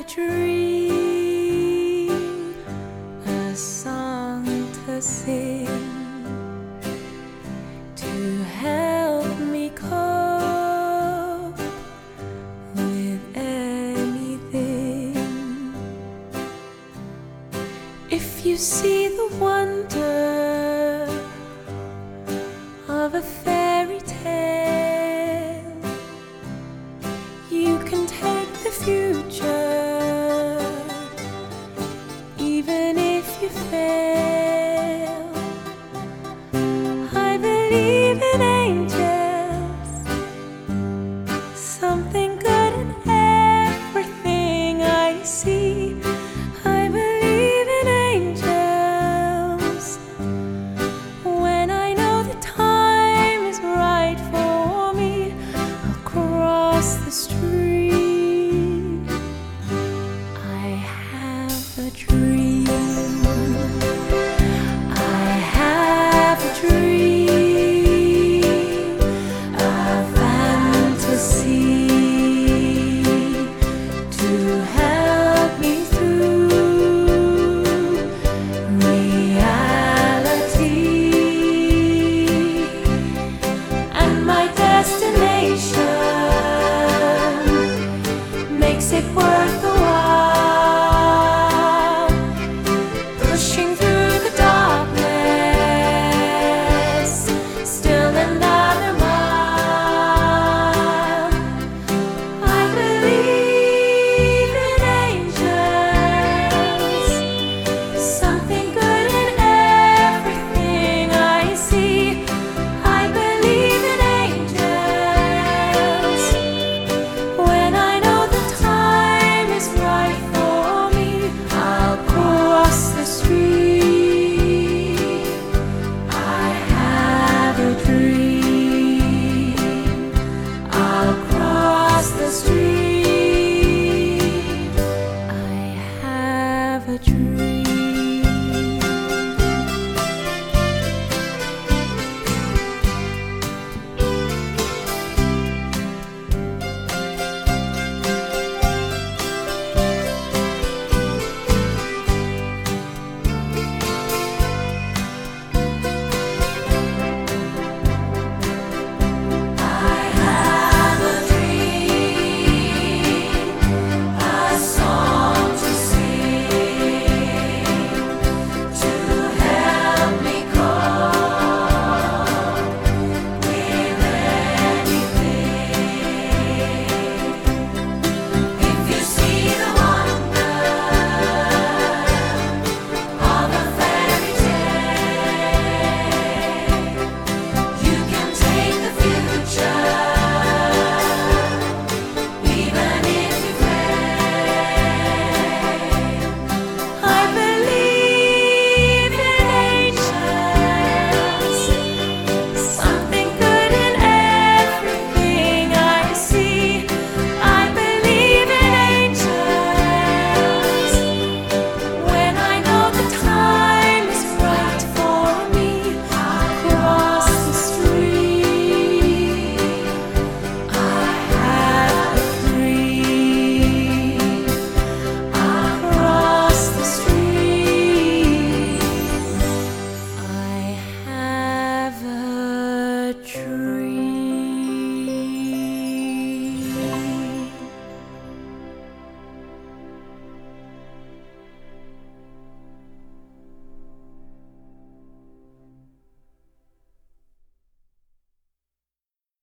dream, a song to sing, to help me cope with anything. If you see the wonder of a fairy tale, you can take the future, even if you fail. I believe in angels, something good in everything I see. I believe in angels when I know the time is right for me. Across the street, I have a dream. I have a dream, a fantasy to have.